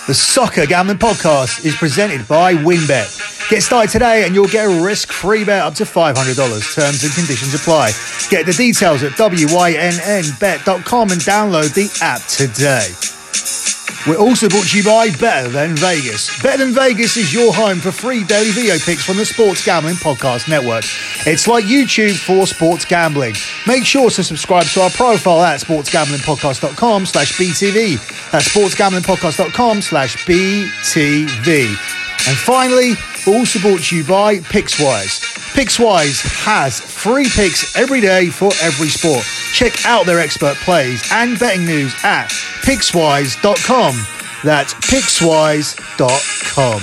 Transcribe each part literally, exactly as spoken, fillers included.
The Soccer Gambling Podcast is presented by WynnBET. Get started today and you'll get a risk-free bet up to five hundred dollars. Terms and conditions apply. Get the details at wynn bet dot com and download the app today. We're also brought to you by Better Than Vegas. Better Than Vegas is your home for free daily video picks from the Sports Gambling Podcast Network. It's like YouTube for sports gambling. Make sure to subscribe to our profile at sportsgamblingpodcast.com slash BTV. That's sportsgamblingpodcast.com slash BTV. And finally, we're also brought to you by Pickswise. Pickswise has free picks every day for every sport. Check out their expert plays and betting news at pickswise dot com. That's pickswise dot com.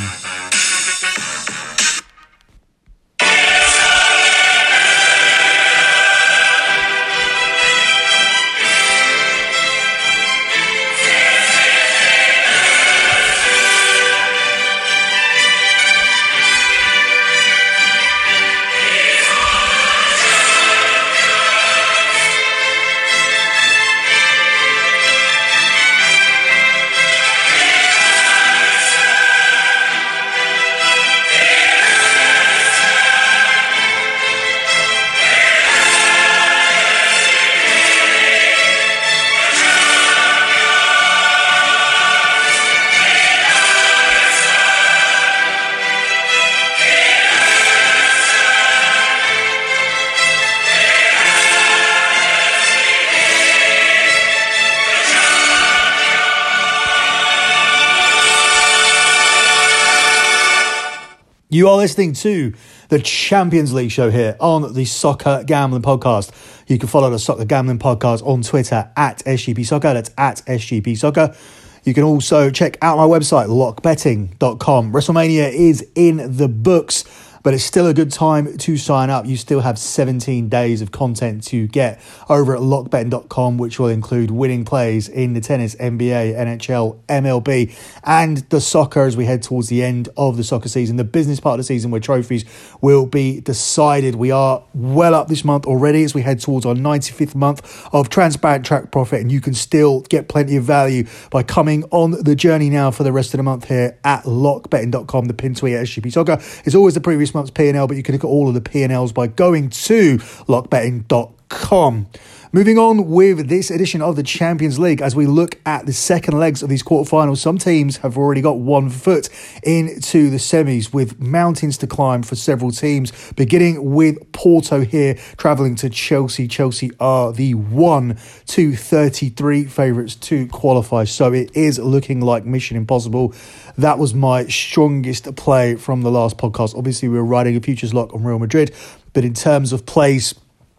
You are listening to the Champions League show here on the Soccer Gambling Podcast. You can follow the Soccer Gambling Podcast on Twitter at S G P Soccer. That's at S G P Soccer. You can also check out my website, lock betting dot com. WrestleMania is in the books, but it's still a good time to sign up. You still have seventeen days of content to get over at lock betting dot com, which will include winning plays in the tennis, N B A, N H L, M L B, and the soccer as we head towards the end of the soccer season, the business part of the season where trophies will be decided. We are well up this month already as we head towards our ninety-fifth month of transparent track profit, and you can still get plenty of value by coming on the journey now for the rest of the month here at lock betting dot com. The pin tweet at S G P Soccer is always the previous month's P and L, but you can look at all of the P and Ls by going to lock betting dot com. Moving on with this edition of the Champions League, as we look at the second legs of these quarterfinals, some teams have already got one foot into the semis with mountains to climb for several teams, beginning with Porto here, travelling to Chelsea. Chelsea are the one to thirty-three favourites to qualify, so it is looking like mission impossible. That was my strongest play from the last podcast. Obviously, we were riding a futures lock on Real Madrid, but in terms of plays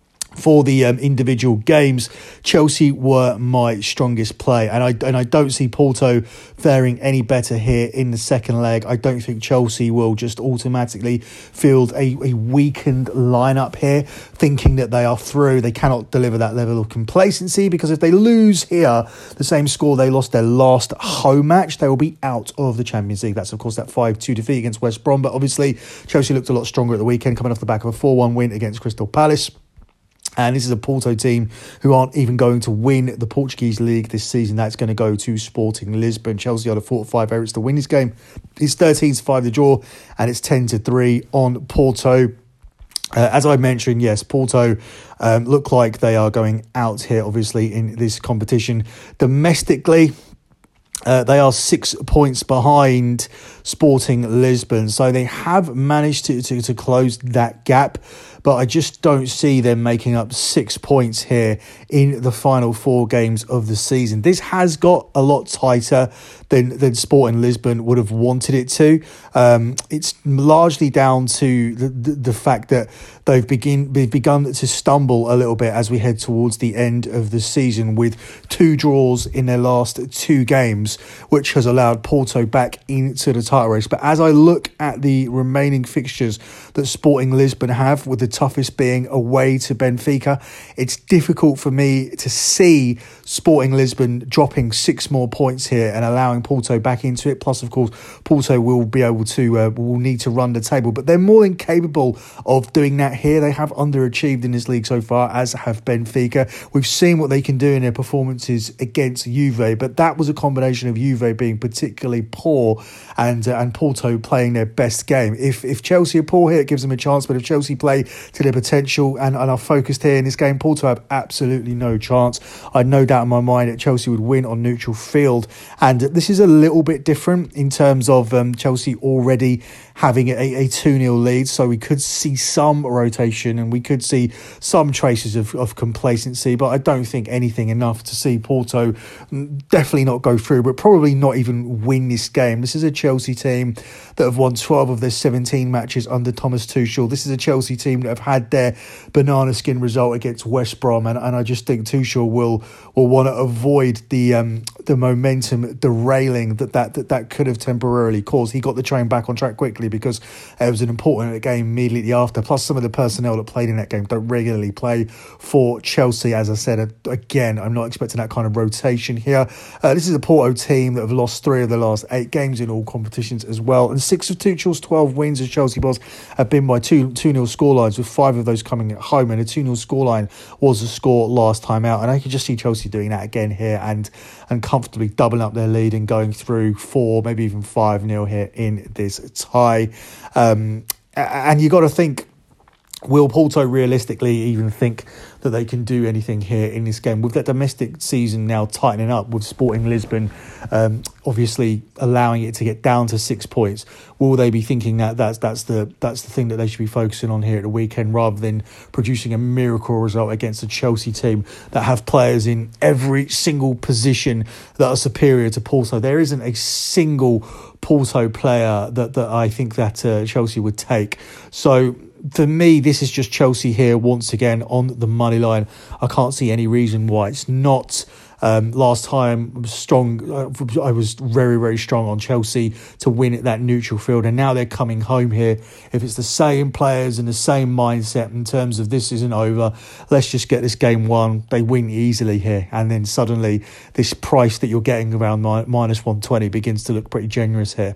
for the um, individual games, Chelsea were my strongest play, and I and I don't see Porto faring any better here in the second leg. I don't think Chelsea will just automatically field a, a weakened lineup here, thinking that they are through. They cannot deliver that level of complacency, because if they lose here, the same score they lost their last home match, they will be out of the Champions League. That's, of course, that five two defeat against West Brom, but obviously Chelsea looked a lot stronger at the weekend, coming off the back of a four one win against Crystal Palace. And this is a Porto team who aren't even going to win the Portuguese league this season. That's going to go to Sporting Lisbon. Chelsea are the four to five favourites to win this game. It's thirteen to five the draw, and it's ten to three on Porto. Uh, as I mentioned, yes, Porto um, look like they are going out here, obviously, in this competition. Domestically, Uh, they are six points behind Sporting Lisbon, so they have managed to, to, to close that gap, but I just don't see them making up six points here in the final four games of the season. This has got a lot tighter than, than Sporting Lisbon would have wanted it to. Um, it's largely down to the, the, the fact that they've begin, they've begun to stumble a little bit as we head towards the end of the season, with two draws in their last two games, which has allowed Porto back into the title race. But as I look at the remaining fixtures that Sporting Lisbon have, with the toughest being away to Benfica, it's difficult for me to see Sporting Lisbon dropping six more points here and allowing Porto back into it. Plus, of course, Porto will be able to, uh, will need to run the table. But they're more than capable of doing that here. They have underachieved in this league so far, as have Benfica. We've seen what they can do in their performances against Juve, but that was a combination of Juve being particularly poor and uh, and Porto playing their best game. If if Chelsea are poor here, it gives them a chance. But if Chelsea play to their potential and, and are focused here in this game, Porto have absolutely no chance. I had no doubt in my mind that Chelsea would win on neutral field. And this is a little bit different in terms of um, Chelsea already having a, a two nil lead. So we could see some rotation and we could see some traces of, of complacency. But I don't think anything enough to see Porto definitely not go through, but probably not even win this game. This is a Chelsea team that have won twelve of their seventeen matches under Thomas Tuchel. This is a Chelsea team that have had their banana skin result against West Brom, and, and I just think Tuchel will will want to avoid the um, the momentum derailing that that, that that could have temporarily caused. He got the train back on track quickly because it was an important game immediately after. Plus, some of the personnel that played in that game don't regularly play for Chelsea. As I said, again, I'm not expecting that kind of rotation here. Uh, this is a Porto team that have lost three of the last eight games in all competitions as well, and six of Tuchel's twelve wins as Chelsea boss have been by two two nil scorelines, with five of those coming at home, and a two nil scoreline was the score last time out. And I can just see Chelsea doing that again here and and comfortably doubling up their lead and going through four, maybe even five nil here in this tie. Um, and you got to think, will Porto realistically even think that they can do anything here in this game? With that domestic season now tightening up, with Sporting Lisbon um, obviously allowing it to get down to six points, will they be thinking that that's that's the that's the thing that they should be focusing on here at the weekend, rather than producing a miracle result against a Chelsea team that have players in every single position that are superior to Porto? There isn't a single Porto player that, that I think that uh, Chelsea would take. So for me, this is just Chelsea here once again on the money line. I can't see any reason why it's not. Um, last time, I was strong. Uh, I was very, very strong on Chelsea to win at that neutral field, and now they're coming home here. If it's the same players and the same mindset in terms of this isn't over, let's just get this game won, they win easily here, and then suddenly this price that you're getting around minus one twenty begins to look pretty generous here.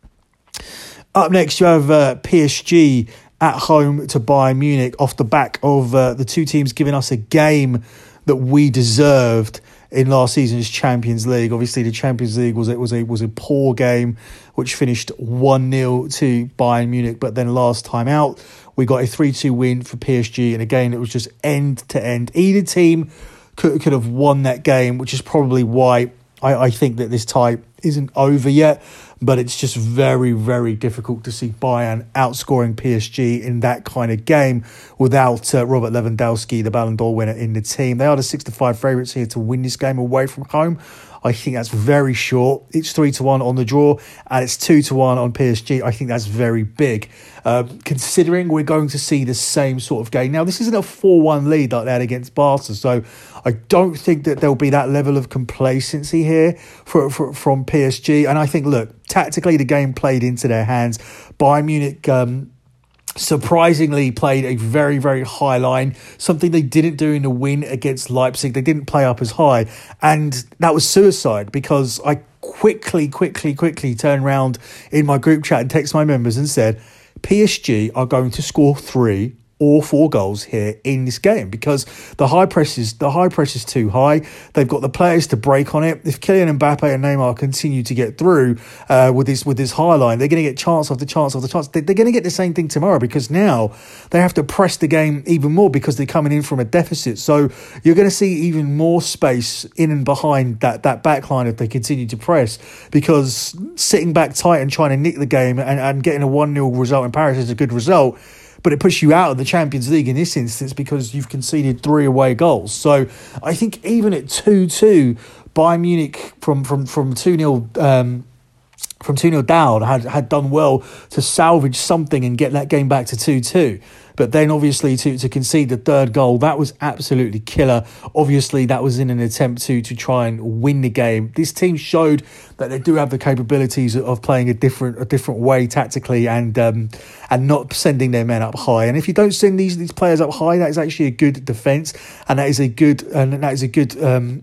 Up next, you have uh, P S G at home to Bayern Munich, off the back of uh, the two teams giving us a game that we deserved in last season's Champions League. Obviously, the Champions League was it was a was a poor game, which finished one nil to Bayern Munich. But then last time out, we got a three two win for P S G in a game that was just end to end. Either team could could have won that game, which is probably why I, I think that this tie isn't over yet. But it's just very, very difficult to see Bayern outscoring P S G in that kind of game without uh, Robert Lewandowski, the Ballon d'Or winner, in the team. They are the six to five favourites here to win this game away from home. I think that's very short. It's three to one on the draw, and it's two to one on P S G. I think that's very big, uh, considering we're going to see the same sort of game. Now, this isn't a four one lead like that against Barca, so I don't think that there'll be that level of complacency here for, for, from P S G. And I think, look, tactically, the game played into their hands. Bayern Munich Um, surprisingly played a very, very high line, something they didn't do in the win against Leipzig. They didn't play up as high, and that was suicide, because I quickly, quickly, quickly turned around in my group chat and text my members and said, P S G are going to score three or four goals here in this game, because the high press is the high press is too high. They've got the players to break on it. If Kylian Mbappe and Neymar continue to get through uh, with this with this high line, they're going to get chance after chance after chance. They, they're going to get the same thing tomorrow, because now they have to press the game even more because they're coming in from a deficit. So you're going to see even more space in and behind that that back line if they continue to press, because sitting back tight and trying to nick the game and, and getting a one nil result in Paris is a good result, but it puts you out of the Champions League in this instance because you've conceded three away goals. So I think even at two two, Bayern Munich from from from two nil um, from two nil down had had done well to salvage something and get that game back to two two. But then obviously to, to concede the third goal, that was absolutely killer. Obviously that was in an attempt to to try and win the game. This team showed that they do have the capabilities of playing a different a different way tactically, and um, and not sending their men up high. And if you don't send these these players up high, that is actually a good defence, and that is a good and that is a good um,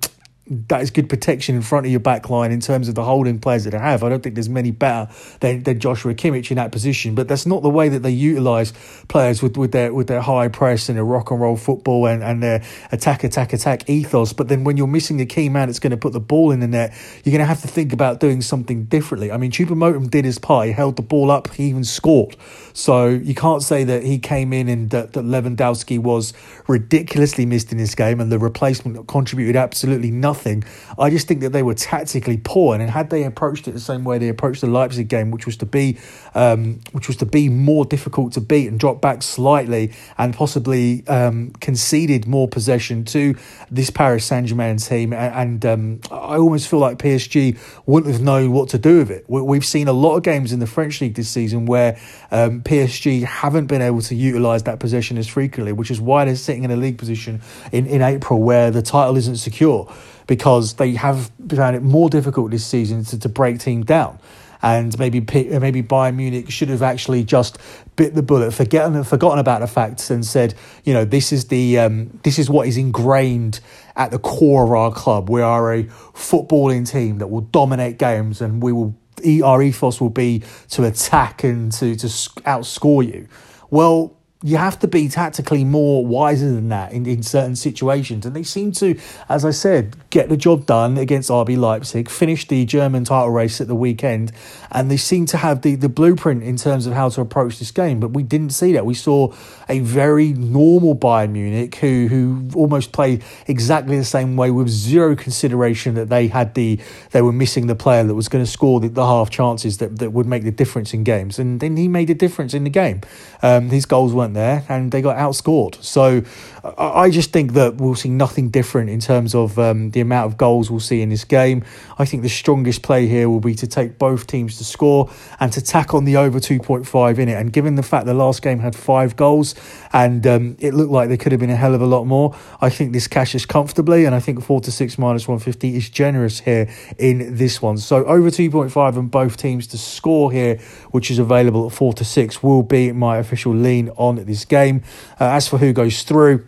that is good protection in front of your back line in terms of the holding players that they have. I don't think there's many better than, than Joshua Kimmich in that position, but that's not the way that they utilise players with, with their with their high press and their rock and roll football and, and their attack, attack, attack ethos. But then when you're missing the key man that's going to put the ball in the net, you're going to have to think about doing something differently. I mean, Choupo-Moting did his part. He held the ball up. He even scored. So you can't say that he came in and that, that Lewandowski was ridiculously missed in this game and the replacement contributed absolutely nothing. I just think that they were tactically poor, and had they approached it the same way they approached the Leipzig game, which was to be um, which was to be more difficult to beat and drop back slightly and possibly um, conceded more possession to this Paris Saint-Germain team, and, and um, I almost feel like P S G wouldn't have known what to do with it. We've seen a lot of games in the French league this season where um, P S G haven't been able to utilise that possession as frequently, which is why they're sitting in a league position in, in April where the title isn't secure, because they have found it more difficult this season to, to break teams down. And maybe maybe Bayern Munich should have actually just bit the bullet, forgotten forgotten about the facts, and said, you know, this is the um, this is what is ingrained at the core of our club. We are a footballing team that will dominate games, and we will our ethos will be to attack and to to outscore you. Well, you have to be tactically more wiser than that in, in certain situations. And they seem to, as I said, get the job done against R B Leipzig, finish the German title race at the weekend, and they seem to have the, the blueprint in terms of how to approach this game. But we didn't see that. We saw a very normal Bayern Munich who who almost played exactly the same way with zero consideration that they had the they were missing the player that was going to score the, the half chances that, that would make the difference in games. And then he made a difference in the game. Um, his goals weren't there and they got outscored. So I just think that we'll see nothing different in terms of um, the amount of goals we'll see in this game. I think the strongest play here will be to take both teams to score and to tack on the over two point five in it. And given the fact the last game had five goals and um, it looked like there could have been a hell of a lot more, I think this cashes comfortably, and I think four to six minus one fifty is generous here in this one. So over two point five and both teams to score here, which is available at four to six, will be my official lean on this game. Uh, as for who goes through,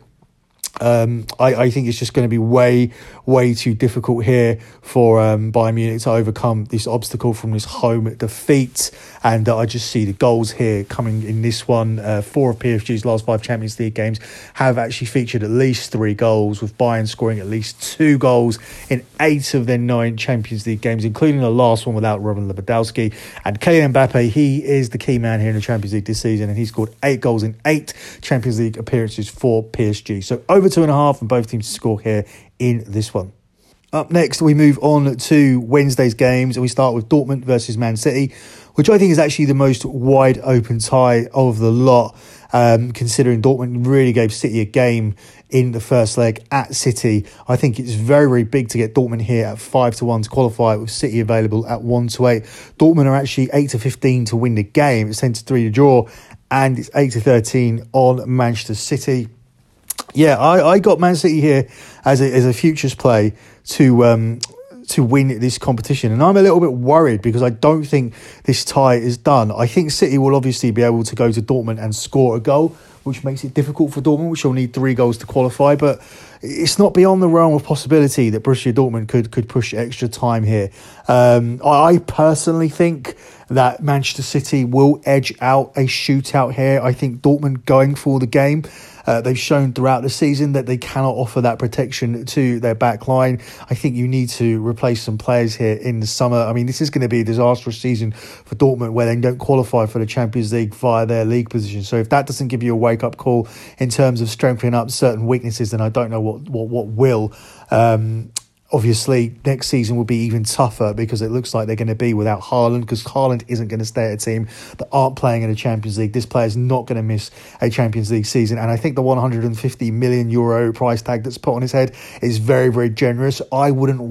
Um, I, I think it's just going to be way, way too difficult here for um, Bayern Munich to overcome this obstacle from this home defeat. And uh, I just see the goals here coming in this one. Uh, four of P S G's last five Champions League games have actually featured at least three goals, with Bayern scoring at least two goals in eight of their nine Champions League games, including the last one without Robin Lewandowski. And Kylian Mbappe, he is the key man here in the Champions League this season, and he scored eight goals in eight Champions League appearances for P S G. So over two and a half and both teams to score here in this one. Up next, we move on to Wednesday's games, and we start with Dortmund versus Man City, which I think is actually the most wide open tie of the lot, um, considering Dortmund really gave City a game in the first leg at City. I think it's very, very big to get Dortmund here at five to one to qualify, with City available at one to eight. Dortmund are actually eight to fifteen to win the game. It's ten to three to draw, and it's eight to thirteen on Manchester City. Yeah, I, I got Man City here as a, as a futures play to um, to win this competition. And I'm a little bit worried because I don't think this tie is done. I think City will obviously be able to go to Dortmund and score a goal, which makes it difficult for Dortmund, which will need three goals to qualify. But it's not beyond the realm of possibility that Borussia Dortmund could could push extra time here. Um, I personally think that Manchester City will edge out a shootout here. I think Dortmund going for the game. Uh, they've shown throughout the season that they cannot offer that protection to their back line. I think you need to replace some players here in the summer. I mean, this is going to be a disastrous season for Dortmund where they don't qualify for the Champions League via their league position. So if that doesn't give you a wake-up call in terms of strengthening up certain weaknesses, then I don't know what, what, what will. Um, Obviously, next season will be even tougher because it looks like they're going to be without Haaland, because Haaland isn't going to stay at a team that aren't playing in the Champions League. This player is not going to miss a Champions League season. And I think the one hundred fifty million euro price tag that's put on his head is very, very generous. I wouldn't wait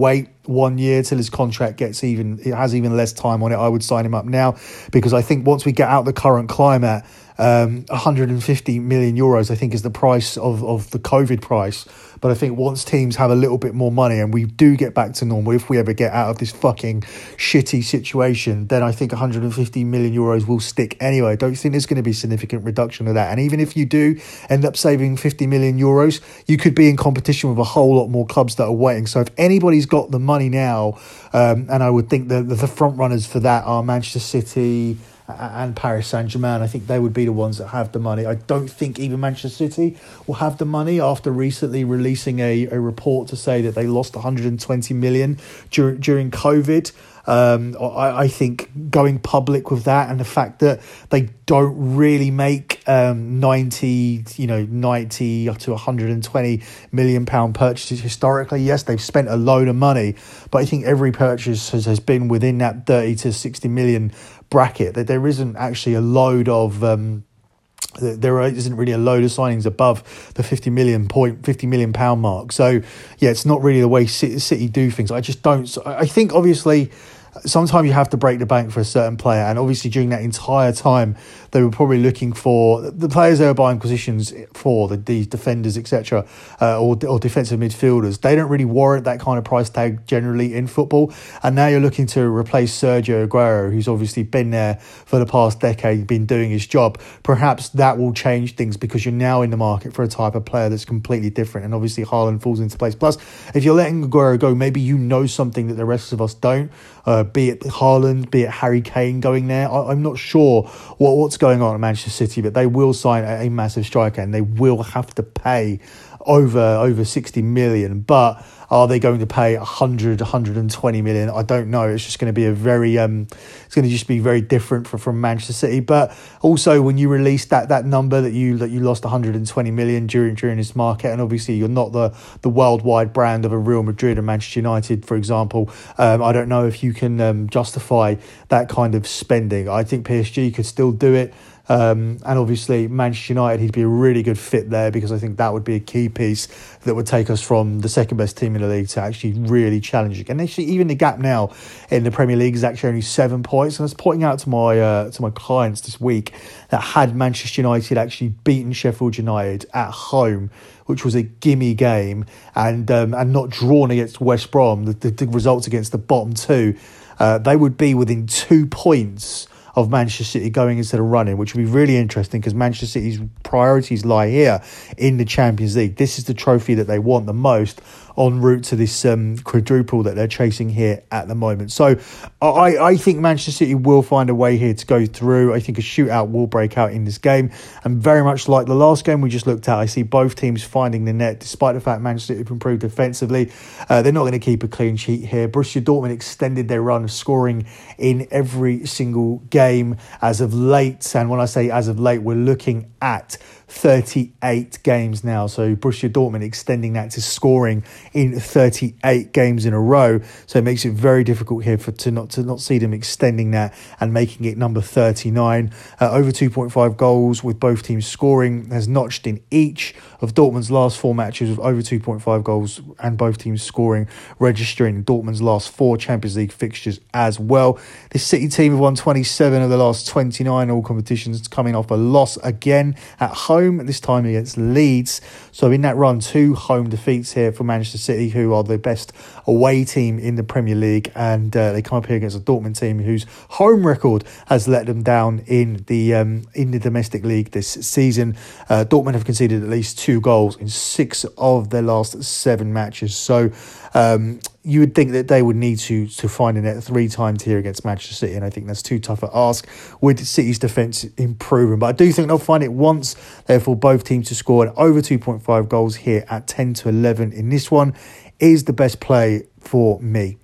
one year till his contract gets even, it has even less time on it. I would sign him up now, because I think once we get out the current climate, um, one hundred fifty million euros, I think, is the price of, of the COVID price. But I think once teams have a little bit more money and we do get back to normal, if we ever get out of this fucking shitty situation, then I think one hundred fifty million euros will stick anyway. I don't think there's going to be a significant reduction of that. And even if you do end up saving fifty million euros, you could be in competition with a whole lot more clubs that are waiting. So if anybody's got the money now, um, and I would think that the front runners for that are Manchester City and Paris Saint-Germain. I think they would be the ones that have the money. I don't think even Manchester City will have the money after recently releasing a, a report to say that they lost one hundred twenty million during, during COVID. Um, I, I think going public with that, and the fact that they don't really make um, ninety, you know, ninety up to one hundred twenty million pound purchases historically. Yes, they've spent a load of money, but I think every purchase has, has been within that thirty to sixty million bracket. That there isn't actually a load of um, there isn't really a load of signings above the fifty million point fifty million pound mark. So yeah, it's not really the way City, City do things. I just don't. I think obviously sometimes you have to break the bank for a certain player, and obviously during that entire time they were probably looking for the players they were buying positions for, the, the defenders, et cetera, uh, or, or defensive midfielders. They don't really warrant that kind of price tag generally in football. And now you're looking to replace Sergio Aguero, who's obviously been there for the past decade, been doing his job. Perhaps that will change things, because you're now in the market for a type of player that's completely different. And obviously Haaland falls into place. Plus, if you're letting Aguero go, maybe you know something that the rest of us don't. Uh, be it Haaland, be it Harry Kane going there. I, I'm not sure what, what's going on at Manchester City, but they will sign a, a massive striker, and they will have to pay over over sixty million. But are they going to pay one hundred, one hundred twenty million? I don't know. It's just going to be a very, um, it's going to just be very different from, from Manchester City. But also, when you release that that number that you that you lost one hundred twenty million during during this market, and obviously you're not the the worldwide brand of a Real Madrid and Manchester United, for example. Um, I don't know if you can um, justify that kind of spending. I think P S G could still do it. Um, and obviously Manchester United, he'd be a really good fit there, because I think that would be a key piece that would take us from the second best team in the league to actually really challenging. And actually, even the gap now in the Premier League is actually only seven points. And I was pointing out to my uh, to my clients this week that had Manchester United actually beaten Sheffield United at home, which was a gimme game, and um, and not drawn against West Brom, the, the, the results against the bottom two, uh, they would be within two points of Manchester City going instead of running, which would be really interesting, because Manchester City's priorities lie here in the Champions League. This is the trophy that they want the most, en route to this um, quadruple that they're chasing here at the moment. So I, I think Manchester City will find a way here to go through. I think a shootout will break out in this game. And very much like the last game we just looked at, I see both teams finding the net, despite the fact Manchester City have improved defensively. Uh, they're not going to keep a clean sheet here. Borussia Dortmund extended their run of scoring in every single game as of late. And when I say as of late, we're looking at thirty-eight games now. So Borussia Dortmund extending that to scoring in thirty-eight games in a row. So it makes it very difficult here for to not to not see them extending that and making it number thirty-nine. Uh, over two point five goals with both teams scoring has notched in each of Dortmund's last four matches with over two point five goals and both teams scoring, registering Dortmund's last four Champions League fixtures as well. This City team have won twenty-seven of the last twenty-nine all competitions, coming off a loss again at home, this time against Leeds. So in that run, two home defeats here for Manchester City, who are the best away team in the Premier League, and uh, they come up here against a Dortmund team whose home record has let them down in the um, in the domestic league this season. Uh, Dortmund have conceded at least two goals in six of their last seven matches. So um, you would think that they would need to to find a net three times here against Manchester City, and I think that's too tough an ask with City's defence improving. But I do think they'll find it once, therefore both teams to score over two point five goals here at ten to eleven in this one is the best play for me.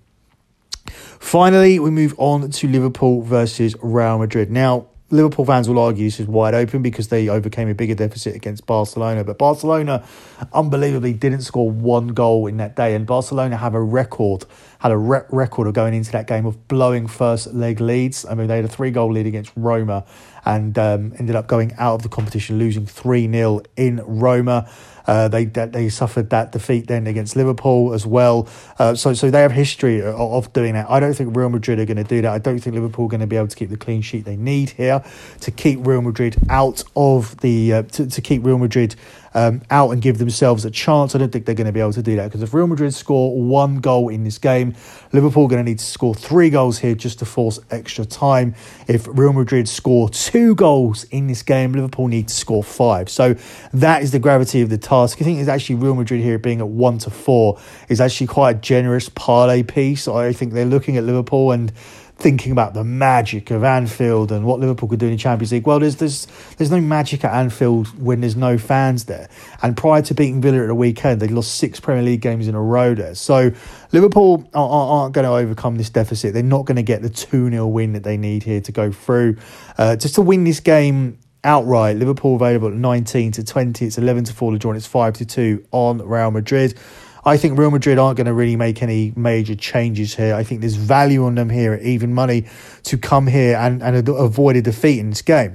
Finally, we move on to Liverpool versus Real Madrid. Now, Liverpool fans will argue this is wide open because they overcame a bigger deficit against Barcelona. But Barcelona, unbelievably, didn't score one goal in that day. And Barcelona have a record had a re- record of going into that game of blowing first leg leads. I mean, they had a three-goal lead against Roma and um, ended up going out of the competition, losing three nil in Roma. Uh, they they suffered that defeat then against Liverpool as well. Uh, so so they have history of, of doing that. I don't think Real Madrid are going to do that. I don't think Liverpool are going to be able to keep the clean sheet they need here to keep Real Madrid out of the uh, to, to keep Real Madrid um, out and give themselves a chance. I don't think they're going to be able to do that, because if Real Madrid score one goal in this game, Liverpool are going to need to score three goals here just to force extra time. If Real Madrid score two goals in this game, Liverpool need to score five. So that is the gravity of the task. I think it's actually Real Madrid here being at one to four is actually quite a generous parlay piece. I think they're looking at Liverpool and thinking about the magic of Anfield and what Liverpool could do in the Champions League. Well, there's there's there's no magic at Anfield when there's no fans there. And prior to beating Villa at the weekend, they lost six Premier League games in a row there. So Liverpool aren't going to overcome this deficit. They're not going to get the two nil win that they need here to go through. Uh, just to win this game outright, Liverpool available at nineteen to twenty. It's eleven to four to draw. It's five to two on Real Madrid. I think Real Madrid aren't going to really make any major changes here. I think there's value on them here at even money to come here and, and avoid a defeat in this game.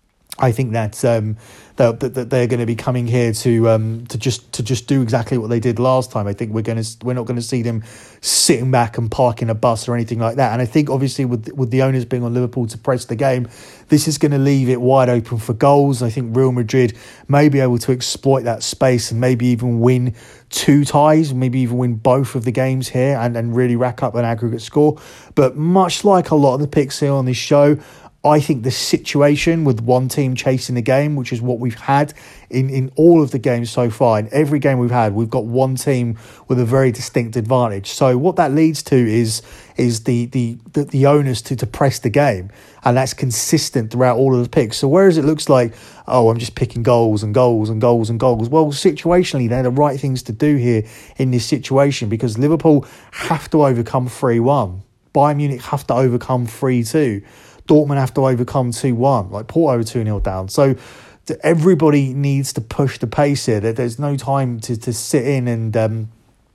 I think that um, that, that they're going to be coming here to um, to just to just do exactly what they did last time. I think we're going to we're not going to see them sitting back and parking a bus or anything like that. And I think obviously with with the owners being on Liverpool to press the game, this is going to leave it wide open for goals. I think Real Madrid may be able to exploit that space and maybe even win two ties, maybe even win both of the games here and, and really rack up an aggregate score. But much like a lot of the picks here on this show, I think the situation with one team chasing the game, which is what we've had in, in all of the games so far, in every game we've had, we've got one team with a very distinct advantage. So what that leads to is is the the the, the onus to, to press the game, and that's consistent throughout all of the picks. So whereas it looks like, oh, I'm just picking goals and goals and goals and goals, well, situationally, they're the right things to do here in this situation, because Liverpool have to overcome three one. Bayern Munich have to overcome three two. Dortmund have to overcome two one, like Porto two nil down. So everybody needs to push the pace here. There's no time to, to sit in and um,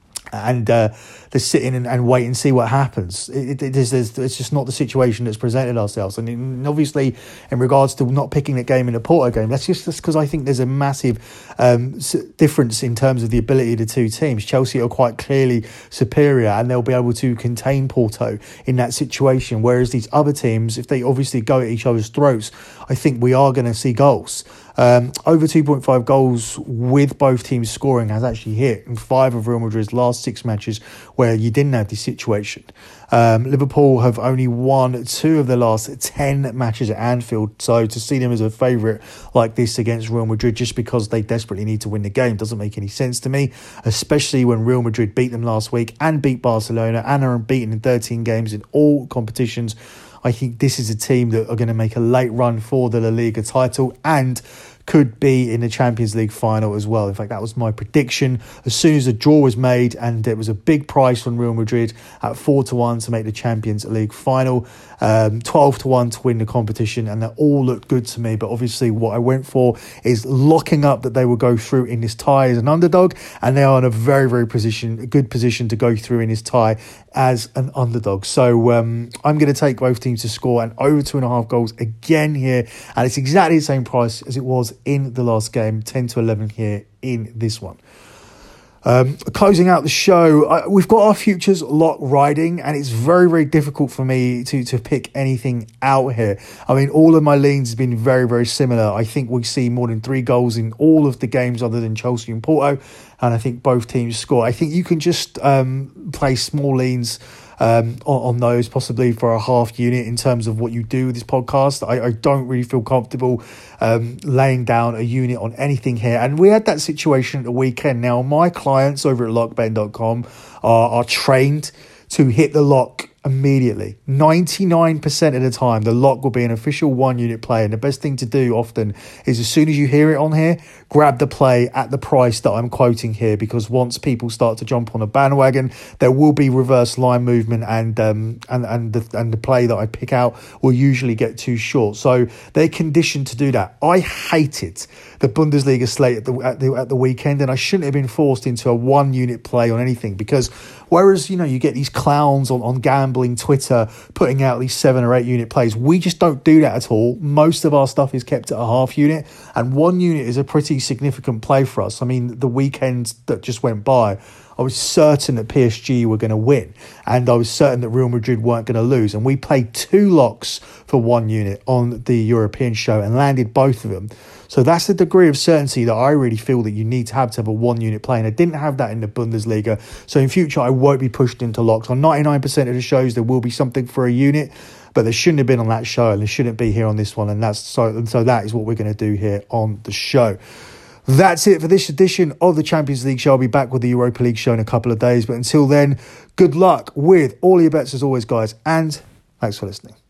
and uh, to sit in and, and wait and see what happens. It, it is, it's just not the situation that's presented ourselves. And, in, obviously, in regards to not picking the game in the Porto game, that's just because I think there's a massive um, difference in terms of the ability of the two teams. Chelsea are quite clearly superior, and they'll be able to contain Porto in that situation. Whereas these other teams, if they obviously go at each other's throats, I think we are going to see goals. Um, over two point five goals with both teams scoring has actually hit in five of Real Madrid's last six matches where you didn't have this situation. Um, Liverpool have only won two of the last ten matches at Anfield, so to see them as a favourite like this against Real Madrid just because they desperately need to win the game doesn't make any sense to me, especially when Real Madrid beat them last week and beat Barcelona and are unbeaten in thirteen games in all competitions. I think this is a team that are going to make a late run for the La Liga title and could be in the Champions League final as well. In fact, that was my prediction as soon as the draw was made, and it was a big price on Real Madrid at four to one to make the Champions League final, um, twelve to one to win the competition, and that all looked good to me. But obviously what I went for is locking up that they will go through in this tie as an underdog, and they are in a very, very position, a good position to go through in this tie as an underdog. So um, I'm going to take both teams to score and over two and a half goals again here, and it's exactly the same price as it was in the last game, ten to eleven here in this one. Um, closing out the show, uh, we've got our futures lock riding, and it's very, very difficult for me to, to pick anything out here. I mean, all of my leans have been very, very similar. I think we see more than three goals in all of the games other than Chelsea and Porto, and I think both teams score. I think you can just um, play small leans Um, on, on those, possibly for a half unit in terms of what you do with this podcast. I, I don't really feel comfortable um, laying down a unit on anything here. And we had that situation at the weekend. Now, my clients over at lock ben dot com are, are trained to hit the lock immediately. ninety-nine percent of the time, the lock will be an official one-unit play. And the best thing to do often is, as soon as you hear it on here, grab the play at the price that I'm quoting here, because once people start to jump on a bandwagon, there will be reverse line movement, and um, and and the, and the play that I pick out will usually get too short. So they're conditioned to do that. I hated the Bundesliga slate at the, at the, at the weekend, and I shouldn't have been forced into a one-unit play on anything, because whereas, you know, you get these clowns on, on gambling Twitter putting out these seven or eight unit plays, we just don't do that at all. Most of our stuff is kept at a half unit, and one unit is a pretty significant play for us. I mean, the weekend that just went by, I was certain that P S G were going to win, and I was certain that Real Madrid weren't going to lose. And we played two locks for one unit on the European show and landed both of them. So that's the degree of certainty that I really feel that you need to have to have a one-unit play. And I didn't have that in the Bundesliga. So in future, I won't be pushed into locks. On ninety-nine percent of the shows, there will be something for a unit, but there shouldn't have been on that show, and there shouldn't be here on this one. And that's so, and so that is what we're going to do here on the show. That's it for this edition of the Champions League show. I'll be back with the Europa League show in a couple of days. But until then, good luck with all your bets as always, guys. And thanks for listening.